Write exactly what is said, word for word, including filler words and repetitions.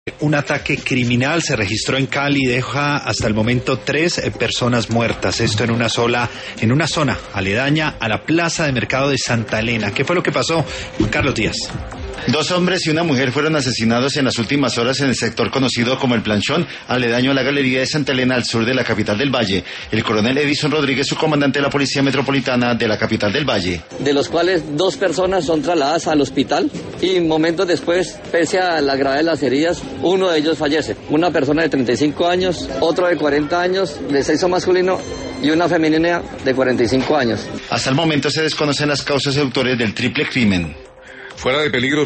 Un ataque criminal se registró en Cali y deja hasta el momento tres eh, personas muertas. Esto en una sola, en una zona aledaña a la plaza de mercado de Santa Elena. ¿Qué fue lo que pasó? Juan Carlos Díaz. Dos hombres y una mujer fueron asesinados en las últimas horas en el sector conocido como El Planchón, aledaño a la Galería de Santa Elena, al sur de la capital del Valle. El coronel Edison Rodríguez, su comandante de la Policía Metropolitana de la capital del Valle. De los cuales dos personas son trasladadas al hospital y momentos después, pese a la gravedad de las heridas, uno de ellos fallece. Una persona de treinta y cinco años, otro de cuarenta años, de sexo masculino, y una femenina de cuarenta y cinco años. Hasta el momento se desconocen las causas y autores del triple crimen. Fuera de peligro